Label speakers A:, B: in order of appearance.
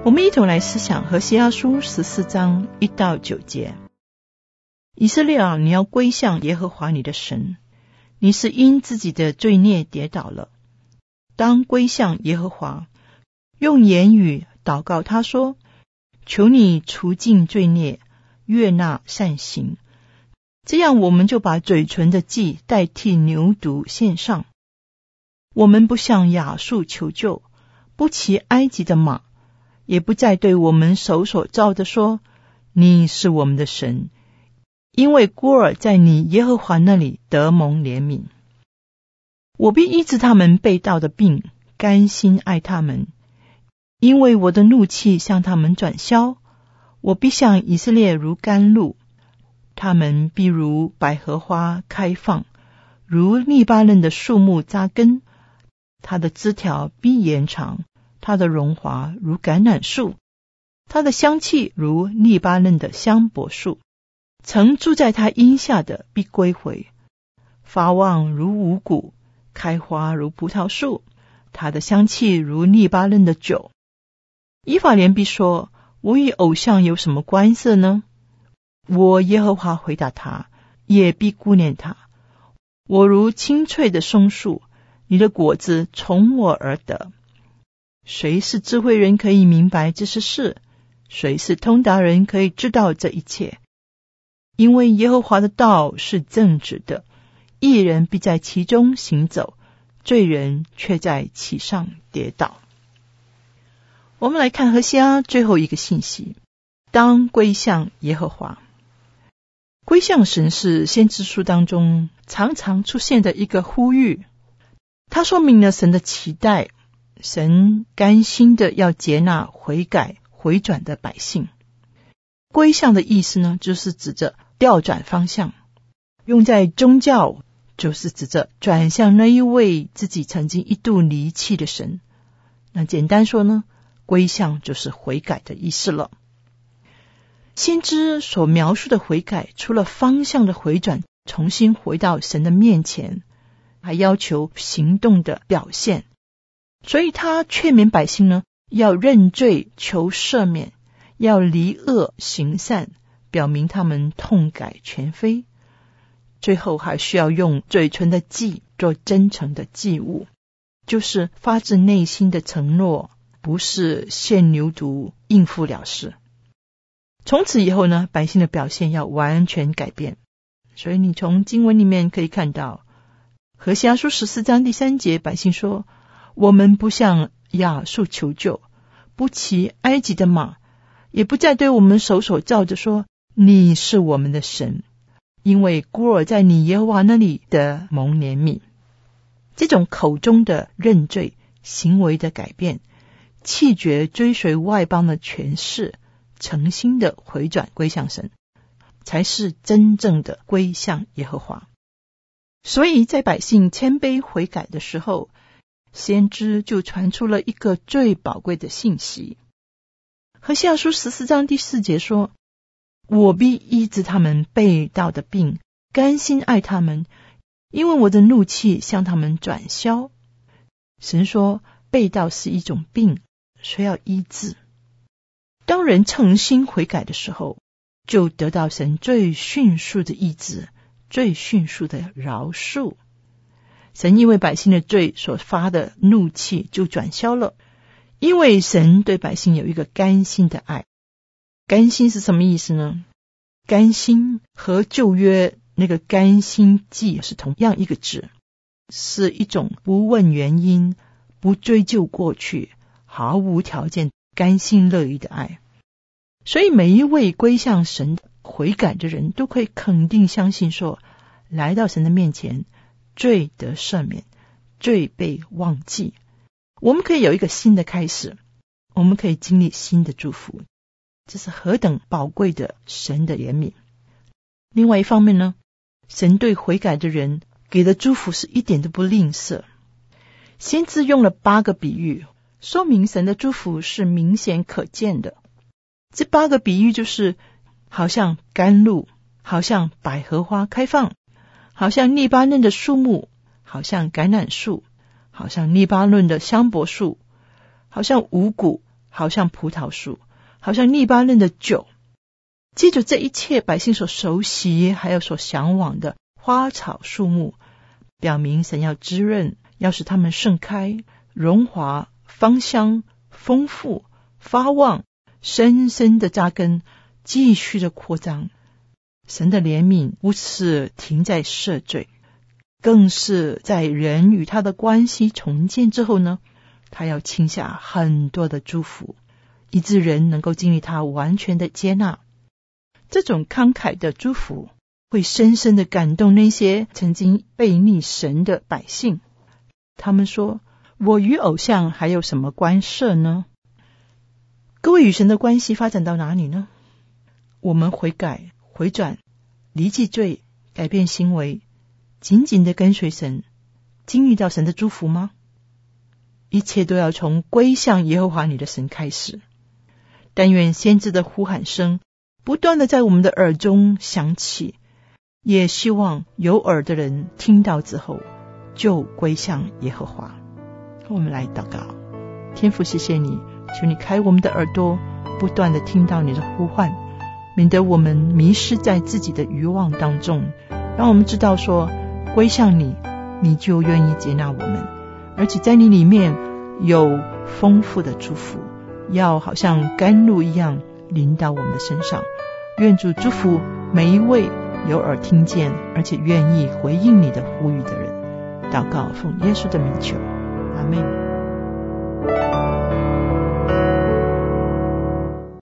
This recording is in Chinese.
A: 我们一同来思想何西阿书14章1到9节。以色列啊，你要归向耶和华你的神，你是因自己的罪孽跌倒了，当归向耶和华，用言语祷告他说，求你除尽罪孽，悦纳善行。这样我们就把嘴唇的祭代替牛犊献上。我们不向亚述求救，不骑埃及的马，也不再对我们手所造的说，你是我们的神，因为孤儿在你耶和华那里得蒙怜悯。我必医治他们背道的病，甘心爱他们，因为我的怒气向他们转消。我必向以色列如甘露，他们必如百合花开放，如利巴嫩的树木扎根，它的枝条必延长，它的荣华如橄榄树，它的香气如利巴嫩的香柏树。曾住在它荫下的必归回，发旺如五谷，开花如葡萄树，它的香气如利巴嫩的酒。以法莲必说，我与偶像有什么关系呢？我耶和华回答他，也必顾念他。我如青翠的松树，你的果子从我而得。谁是智慧人可以明白这些事？谁是通达人可以知道这一切？因为耶和华的道是正直的，义人必在其中行走，罪人却在其上跌倒。我们来看何西阿最后一个信息，当归向耶和华。归向神是先知书当中常常出现的一个呼吁，它说明了神的期待，神甘心的要接纳悔改回转的百姓。归向的意思呢，就是指着调转方向，用在宗教就是指着转向那一位自己曾经一度离弃的神。那简单说呢，归向就是悔改的意思了。先知所描述的悔改，除了方向的回转，重新回到神的面前，还要求行动的表现。所以他劝勉百姓呢，要认罪求赦免，要离恶行善，表明他们痛改前非。最后还需要用嘴唇的祭做真诚的祭物，就是发自内心的承诺，不是献牛犊应付了事。从此以后呢，百姓的表现要完全改变。所以你从经文里面可以看到，何西阿书14章第3节，百姓说，我们不向亚述求救，不骑埃及的马，也不再对我们手所造的说，你是我们的神，因为孤儿在你耶和华那里的蒙怜悯。这种口中的认罪，行为的改变，弃绝追随外邦的权势，诚心的回转归向神，才是真正的归向耶和华。所以在百姓谦卑悔改的时候，先知就传出了一个最宝贵的信息。何西阿书14章第4节说，我必医治他们背道的病，甘心爱他们，因为我的怒气向他们转消。神说背道是一种病，需要医治。当人诚心悔改的时候，就得到神最迅速的医治，最迅速的饶恕。神因为百姓的罪所发的怒气就转消了，因为神对百姓有一个甘心的爱。甘心是什么意思呢？甘心和旧约那个甘心祭是同样一个字，是一种不问原因，不追究过去，毫无条件甘心乐意的爱。所以每一位归向神悔改的人都可以肯定相信说，来到神的面前，罪得赦免，罪被忘记，我们可以有一个新的开始，我们可以经历新的祝福。这是何等宝贵的神的怜悯。另外一方面呢，神对悔改的人给的祝福是一点都不吝啬。先知用了8个比喻，说明神的祝福是明显可见的。这8个比喻就是好像甘露，好像百合花开放，好像利巴嫩的树木，好像橄榄树，好像利巴嫩的香柏树，好像五谷， 好像葡萄树，好像黎巴嫩的酒。借着这一切百姓所熟悉还有所向往的花草树木，表明神要滋润，要使它们盛开、荣华、芳香、丰富、发旺，深深的扎根，继续的扩张。神的怜悯不是停在赦罪，更是在人与他的关系重建之后呢，他要倾下很多的祝福，以致人能够经历他完全的接纳。这种慷慨的祝福会深深的感动那些曾经背逆神的百姓。他们说，我与偶像还有什么关涉呢？各位，与神的关系发展到哪里呢？我们悔改、回转、离弃罪、改变行为，紧紧的跟随神，经历到神的祝福吗？一切都要从归向耶和华你的神开始。但愿先知的呼喊声不断的在我们的耳中响起，也希望有耳的人听到之后就归向耶和华。我们来祷告。天父，谢谢你，求你开我们的耳朵，不断的听到你的呼唤，免得我们迷失在自己的欲望当中，让我们知道说，归向你，你就愿意接纳我们，而且在你里面有丰富的祝福，要好像甘露一样临到我们的身上。愿主祝福每一位有耳听见而且愿意回应你的呼吁的人。祷告奉耶稣的名求，阿们。